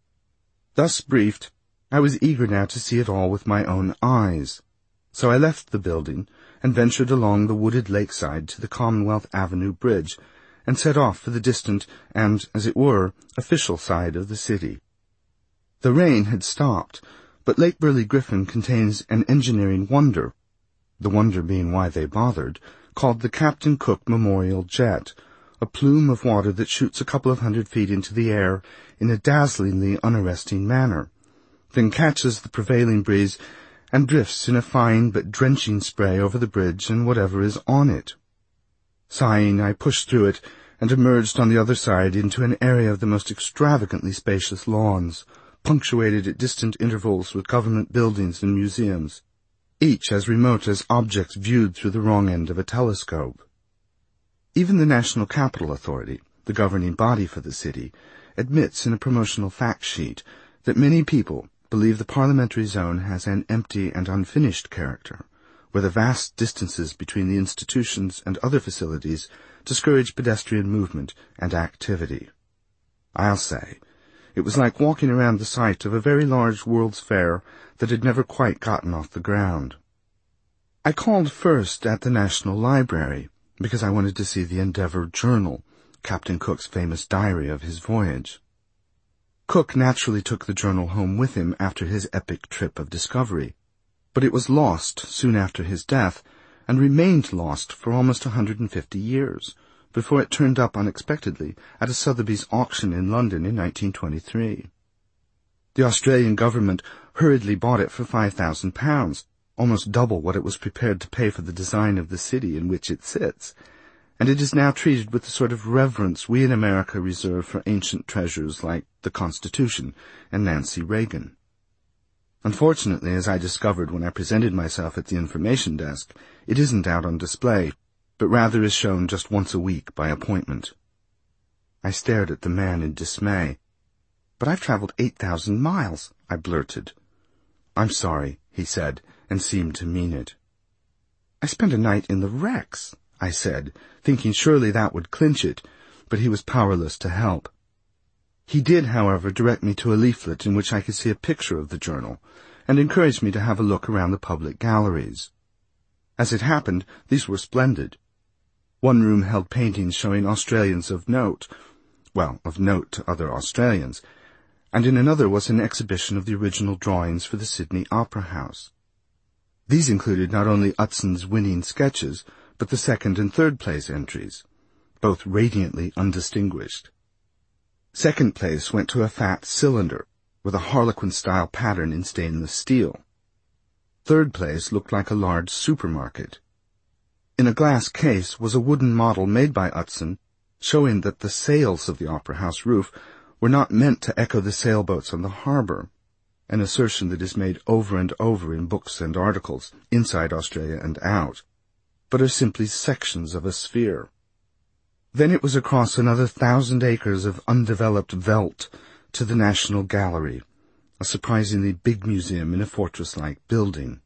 Thus briefed, I was eager now to see it all with my own eyes, so I left the building and ventured along the wooded lakeside to the Commonwealth Avenue Bridge and set off for the distant and, as it were, official side of the city. The rain had stopped, but Lake Burley Griffin contains an engineering wonder, the wonder being why they bothered, called the Captain Cook Memorial Jet, a plume of water that shoots a couple of hundred feet into the air in a dazzlingly unarresting manner, then catches the prevailing breeze and drifts in a fine but drenching spray over the bridge and whatever is on it. Sighing, I pushed through it and emerged on the other side into an area of the most extravagantly spacious lawns, punctuated at distant intervals with government buildings and museums, each as remote as objects viewed through the wrong end of a telescope. Even the National Capital Authority, the governing body for the city, admits in a promotional fact sheet that many people believe the parliamentary zone has an empty and unfinished character, where the vast distances between the institutions and other facilities discourage pedestrian movement and activity. I'll say, it was like walking around the site of a very large World's Fair that had never quite gotten off the ground. I called first at the National Library, because I wanted to see the Endeavour Journal, Captain Cook's famous diary of his voyage. Cook naturally took the journal home with him after his epic trip of discovery, but it was lost soon after his death, and remained lost for almost a hundred and fifty years, before it turned up unexpectedly at a Sotheby's auction in London in nineteen twenty-three. The Australian government hurriedly bought it for five thousand pounds, almost double what it was prepared to pay for the design of the city in which it sits, and it is now treated with the sort of reverence we in America reserve for ancient treasures like the Constitution and Nancy Reagan. Unfortunately, as I discovered when I presented myself at the information desk, it isn't out on display, but rather is shown just once a week by appointment. I stared at the man in dismay. "But I've traveled eight thousand miles, I blurted. "I'm sorry," he said, and seemed to mean it. "I spent a night in the Rex," I said, thinking surely that would clinch it, but he was powerless to help. He did, however, direct me to a leaflet in which I could see a picture of the journal, and encouraged me to have a look around the public galleries. As it happened, these were splendid. One room held paintings showing Australians of note, well, of note to other Australians, and in another was an exhibition of the original drawings for the Sydney Opera House. These included not only Utson's winning sketches, but the second and third place entries, both radiantly undistinguished. Second place went to a fat cylinder, with a Harlequin-style pattern in stainless steel. Third place looked like a large supermarket. In a glass case was a wooden model made by Utson, showing that the sails of the Opera House roof were not meant to echo the sailboats on the harbor, an assertion that is made over and over in books and articles, inside Australia and out, but are simply sections of a sphere. Then it was across another thousand acres of undeveloped veldt to the National Gallery, a surprisingly big museum in a fortress-like building.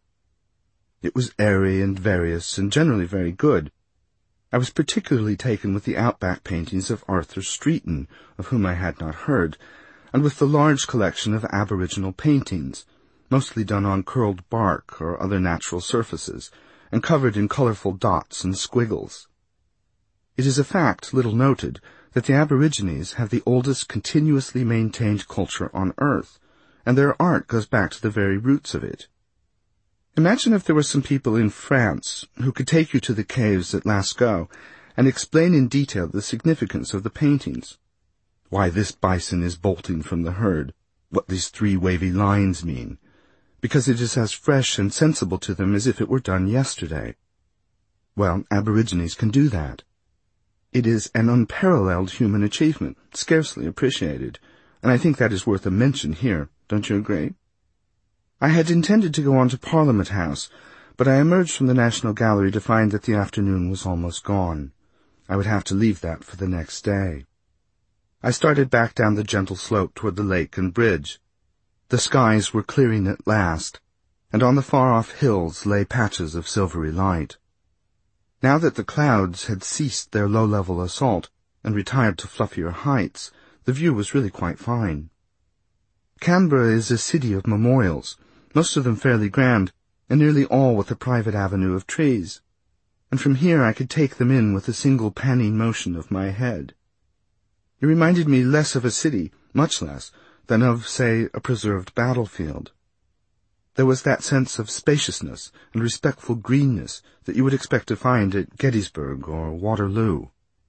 It was airy and various and generally very good. I was particularly taken with the outback paintings of Arthur Streeton, of whom I had not heard, and with the large collection of Aboriginal paintings, mostly done on curled bark or other natural surfaces, and covered in colourful dots and squiggles. It is a fact, little noted, that the Aborigines have the oldest continuously maintained culture on Earth, and their art goes back to the very roots of it. Imagine if there were some people in France who could take you to the caves at Lascaux and explain in detail the significance of the paintings. Why this bison is bolting from the herd, what these three wavy lines mean, because it is as fresh and sensible to them as if it were done yesterday. Well, Aborigines can do that. It is an unparalleled human achievement, scarcely appreciated, and I think that is worth a mention here, don't you agree? I had intended to go on to Parliament House, but I emerged from the National Gallery to find that the afternoon was almost gone. I would have to leave that for the next day. I started back down the gentle slope toward the lake and bridge. The skies were clearing at last, and on the far-off hills lay patches of silvery light. Now that the clouds had ceased their low-level assault and retired to fluffier heights, the view was really quite fine. Canberra is a city of memorials, most of them fairly grand, and nearly all with a private avenue of trees, and from here I could take them in with a single panning motion of my head. It reminded me less of a city, much less, than of, say, a preserved battlefield. There was that sense of spaciousness and respectful greenness that you would expect to find at Gettysburg or Waterloo.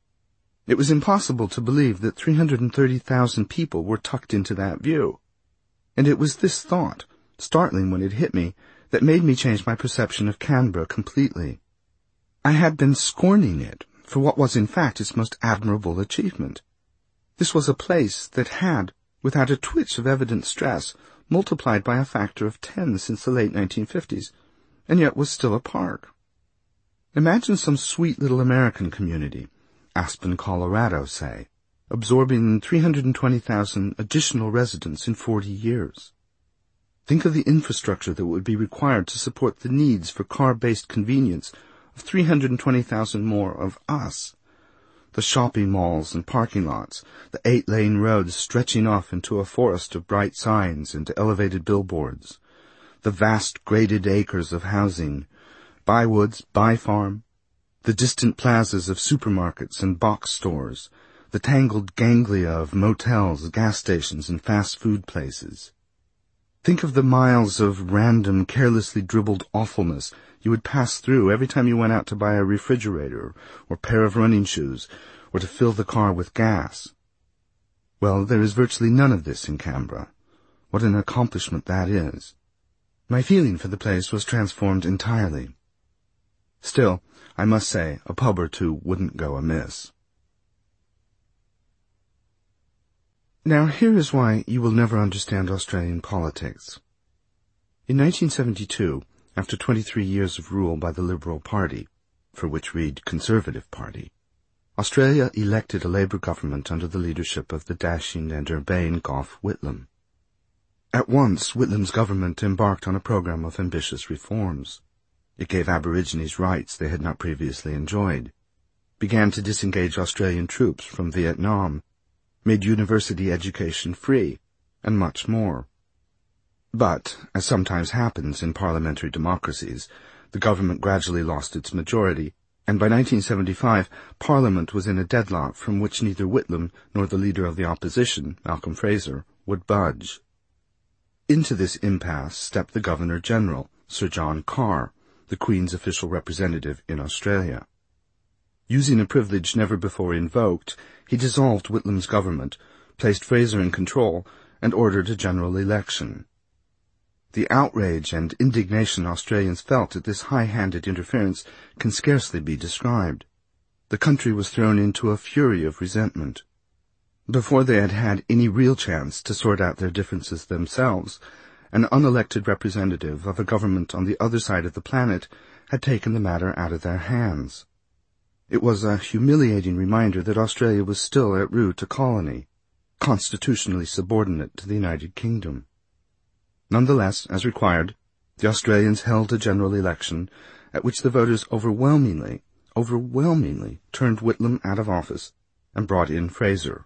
It was impossible to believe that three hundred thirty thousand people were tucked into that view, and it was this thought, startling when it hit me, that made me change my perception of Canberra completely. I had been scorning it for what was in fact its most admirable achievement. This was a place that had, without a twitch of evident stress, multiplied by a factor of ten since the late nineteen fifties, and yet was still a park. Imagine some sweet little American community, Aspen, Colorado, say, absorbing three hundred twenty thousand additional residents in forty years. Think of the infrastructure that would be required to support the needs for car-based convenience of three hundred twenty thousand more of us. The shopping malls and parking lots, the eight-lane roads stretching off into a forest of bright signs and elevated billboards, the vast graded acres of housing, Bywoods, Byfarm, the distant plazas of supermarkets and box stores, the tangled ganglia of motels, gas stations, and fast food places. Think of the miles of random, carelessly dribbled awfulness you would pass through every time you went out to buy a refrigerator or pair of running shoes or to fill the car with gas. Well, there is virtually none of this in Canberra. What an accomplishment that is. My feeling for the place was transformed entirely. Still, I must say, a pub or two wouldn't go amiss. Now, here is why you will never understand Australian politics. In nineteen seventy-two, after twenty-three years of rule by the Liberal Party, for which read Conservative Party, Australia elected a Labour government under the leadership of the dashing and urbane Gough Whitlam. At once, Whitlam's government embarked on a program of ambitious reforms. It gave Aborigines rights they had not previously enjoyed, began to disengage Australian troops from Vietnam, made university education free, and much more. But, as sometimes happens in parliamentary democracies, the government gradually lost its majority, and by nineteen seventy-five, Parliament was in a deadlock from which neither Whitlam nor the leader of the opposition, Malcolm Fraser, would budge. Into this impasse stepped the Governor-General, Sir John Carr, the Queen's official representative in Australia. Using a privilege never before invoked, he dissolved Whitlam's government, placed Fraser in control, and ordered a general election. The outrage and indignation Australians felt at this high-handed interference can scarcely be described. The country was thrown into a fury of resentment. Before they had had any real chance to sort out their differences themselves, an unelected representative of a government on the other side of the planet had taken the matter out of their hands. It was a humiliating reminder that Australia was still at root a colony, constitutionally subordinate to the United Kingdom. Nonetheless, as required, the Australians held a general election at which the voters overwhelmingly, overwhelmingly turned Whitlam out of office and brought in Fraser.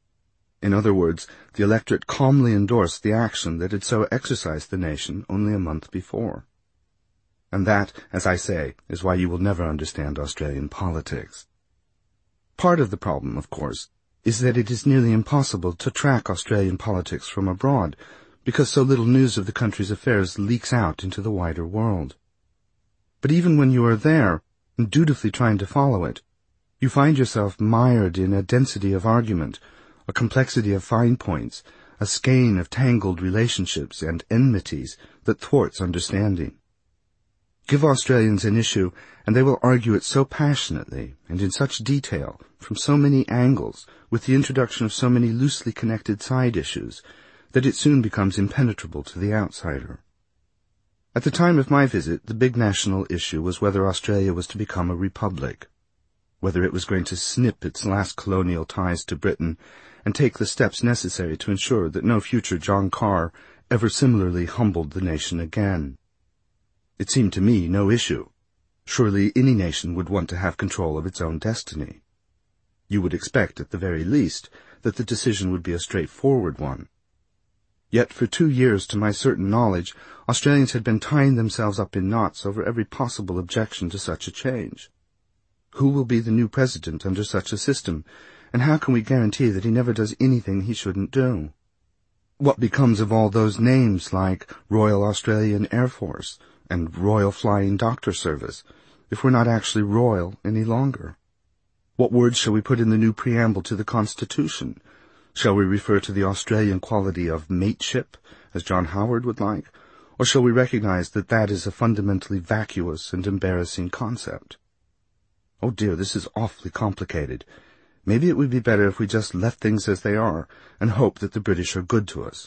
In other words, the electorate calmly endorsed the action that had so exercised the nation only a month before. And that, as I say, is why you will never understand Australian politics. Part of the problem, of course, is that it is nearly impossible to track Australian politics from abroad, because so little news of the country's affairs leaks out into the wider world. But even when you are there, and dutifully trying to follow it, you find yourself mired in a density of argument, a complexity of fine points, a skein of tangled relationships and enmities that thwarts understanding. Give Australians an issue, and they will argue it so passionately and in such detail, from so many angles, with the introduction of so many loosely connected side issues, that it soon becomes impenetrable to the outsider. At the time of my visit, the big national issue was whether Australia was to become a republic, whether it was going to snip its last colonial ties to Britain and take the steps necessary to ensure that no future John Carr ever similarly humbled the nation again. It seemed to me no issue. Surely any nation would want to have control of its own destiny. You would expect, at the very least, that the decision would be a straightforward one. Yet for two years, to my certain knowledge, Australians had been tying themselves up in knots over every possible objection to such a change. Who will be the new president under such a system, and how can we guarantee that he never does anything he shouldn't do? What becomes of all those names like Royal Australian Air Force and Royal Flying Doctor Service, if we're not actually royal any longer? What words shall we put in the new preamble to the Constitution? Shall we refer to the Australian quality of mateship, as John Howard would like, or shall we recognize that that is a fundamentally vacuous and embarrassing concept? Oh dear, this is awfully complicated. Maybe it would be better if we just left things as they are and hope that the British are good to us.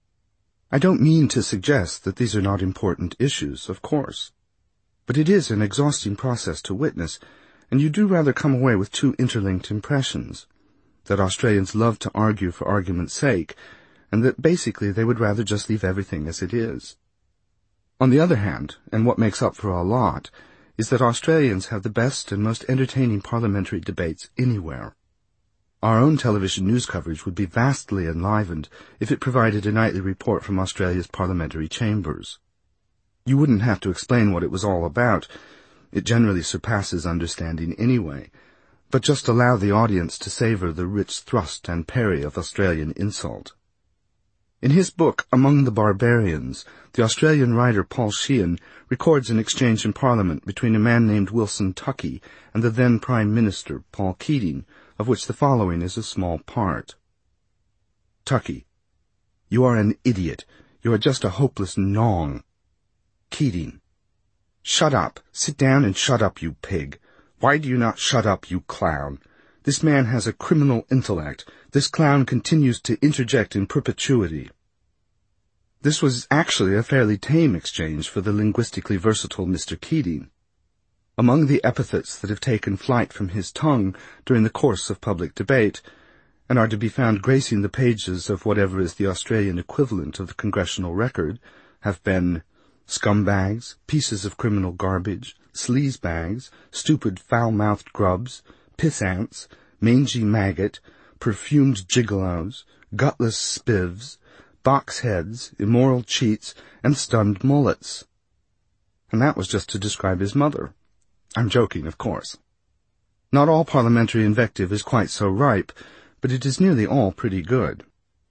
I don't mean to suggest that these are not important issues, of course. But it is an exhausting process to witness, and you do rather come away with two interlinked impressions, that Australians love to argue for argument's sake, and that basically they would rather just leave everything as it is. On the other hand, and what makes up for a lot, is that Australians have the best and most entertaining parliamentary debates anywhere. Our own television news coverage would be vastly enlivened if it provided a nightly report from Australia's parliamentary chambers. You wouldn't have to explain what it was all about. It generally surpasses understanding anyway. But just allow the audience to savour the rich thrust and parry of Australian insult. In his book, Among the Barbarians, the Australian writer Paul Sheehan records an exchange in Parliament between a man named Wilson Tuckey and the then Prime Minister, Paul Keating, of which the following is a small part. Tuckey: You are an idiot. You are just a hopeless nong. Keating: Shut up. Sit down and shut up, you pig. Why do you not shut up, you clown? This man has a criminal intellect. This clown continues to interject in perpetuity. This was actually a fairly tame exchange for the linguistically versatile Mister Keating. Among the epithets that have taken flight from his tongue during the course of public debate, and are to be found gracing the pages of whatever is the Australian equivalent of the Congressional Record, have been scumbags, pieces of criminal garbage, sleazebags, stupid foul-mouthed grubs, piss-ants, mangy maggot, perfumed gigolos, gutless spivs, box-heads, immoral cheats, and stunned mullets. And that was just to describe his mother. I'm joking, of course. Not all parliamentary invective is quite so ripe, but it is nearly all pretty good.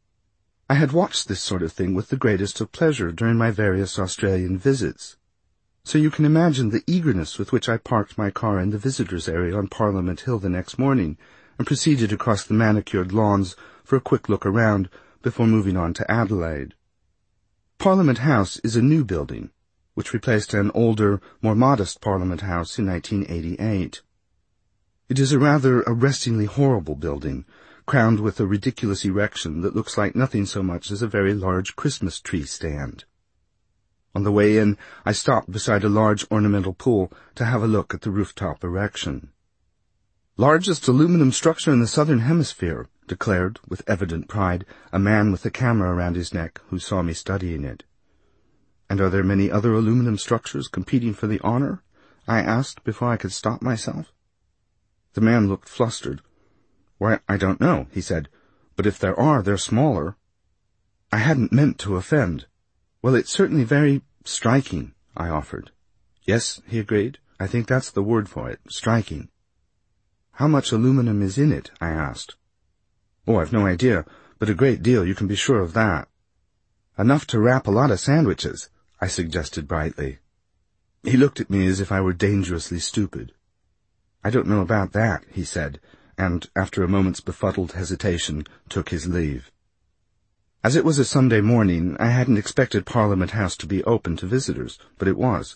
I had watched this sort of thing with the greatest of pleasure during my various Australian visits. So you can imagine the eagerness with which I parked my car in the visitors' area on Parliament Hill the next morning and proceeded across the manicured lawns for a quick look around before moving on to Adelaide. Parliament House is a new building, which replaced an older, more modest Parliament House in nineteen eighty-eight. It is a rather arrestingly horrible building, crowned with a ridiculous erection that looks like nothing so much as a very large Christmas tree stand. On the way in, I stopped beside a large ornamental pool to have a look at the rooftop erection. "Largest aluminum structure in the southern hemisphere," declared, with evident pride, a man with a camera around his neck who saw me studying it. "And are there many other aluminum structures competing for the honor?" I asked before I could stop myself. The man looked flustered. "Why, I don't know," he said, "but if there are, they're smaller." I hadn't meant to offend. "Well, it's certainly very striking," I offered. "Yes," he agreed, "I think that's the word for it, striking." "How much aluminum is in it?" I asked. "Oh, I've no idea, but a great deal, you can be sure of that." "Enough to wrap a lot of sandwiches," I suggested brightly. He looked at me as if I were dangerously stupid. "I don't know about that," he said, and, after a moment's befuddled hesitation, took his leave. As it was a Sunday morning, I hadn't expected Parliament House to be open to visitors, but it was.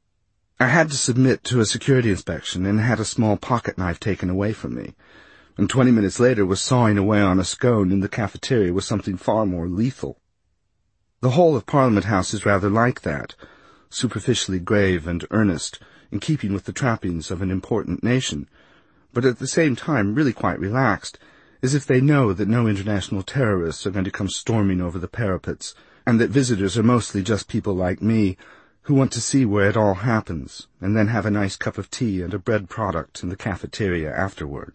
I had to submit to a security inspection and had a small pocket knife taken away from me, and twenty minutes later was sawing away on a scone in the cafeteria with something far more lethal. The whole of Parliament House is rather like that, superficially grave and earnest, in keeping with the trappings of an important nation, but at the same time really quite relaxed, as if they know that no international terrorists are going to come storming over the parapets, and that visitors are mostly just people like me, who want to see where it all happens, and then have a nice cup of tea and a bread product in the cafeteria afterward.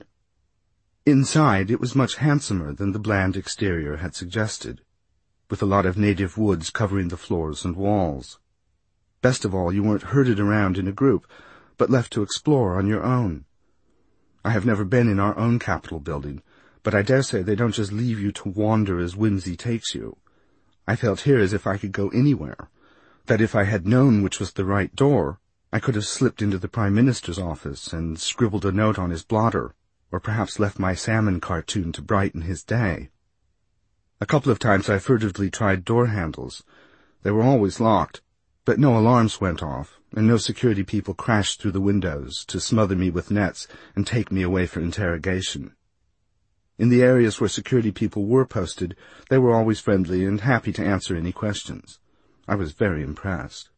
Inside, it was much handsomer than the bland exterior had suggested, with a lot of native woods covering the floors and walls. Best of all, you weren't herded around in a group, but left to explore on your own. I have never been in our own Capitol building, but I dare say they don't just leave you to wander as whimsy takes you. I felt here as if I could go anywhere, that if I had known which was the right door, I could have slipped into the Prime Minister's office and scribbled a note on his blotter, or perhaps left my salmon cartoon to brighten his day. A couple of times I furtively tried door handles. They were always locked, but no alarms went off, and no security people crashed through the windows to smother me with nets and take me away for interrogation. In the areas where security people were posted, they were always friendly and happy to answer any questions. I was very impressed.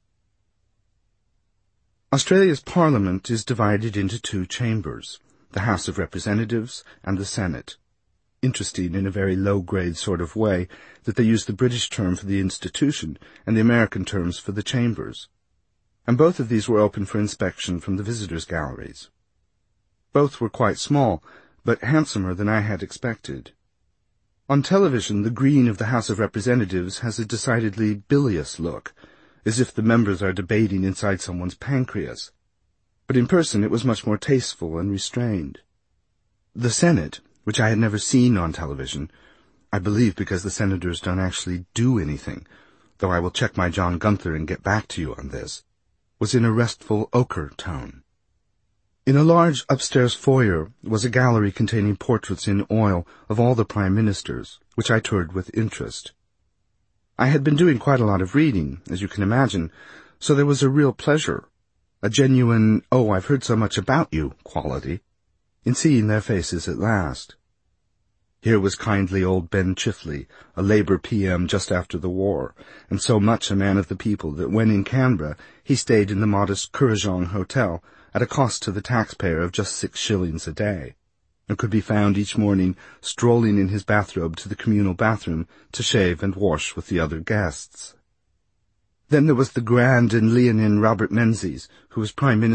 Australia's Parliament is divided into two chambers, the House of Representatives and the Senate. Interesting in a very low-grade sort of way that they use the British term for the institution and the American terms for the chambers. And both of these were open for inspection from the visitors' galleries. Both were quite small, but handsomer than I had expected. On television, the green of the House of Representatives has a decidedly bilious look, as if the members are debating inside someone's pancreas. But in person it was much more tasteful and restrained. The Senate, which I had never seen on television, I believe because the senators don't actually do anything, though I will check my John Gunther and get back to you on this, was in a restful ochre tone. In a large upstairs foyer was a gallery containing portraits in oil of all the prime ministers, which I toured with interest. I had been doing quite a lot of reading, as you can imagine, so there was a real pleasure, a genuine, oh, I've heard so much about you quality, in seeing their faces at last. Here was kindly old Ben Chifley, a Labour P M just after the war, and so much a man of the people that when in Canberra he stayed in the modest Kurrajong Hotel at a cost to the taxpayer of just six shillings a day, and could be found each morning strolling in his bathrobe to the communal bathroom to shave and wash with the other guests. Then there was the grand and leonine Robert Menzies, who was Prime Minister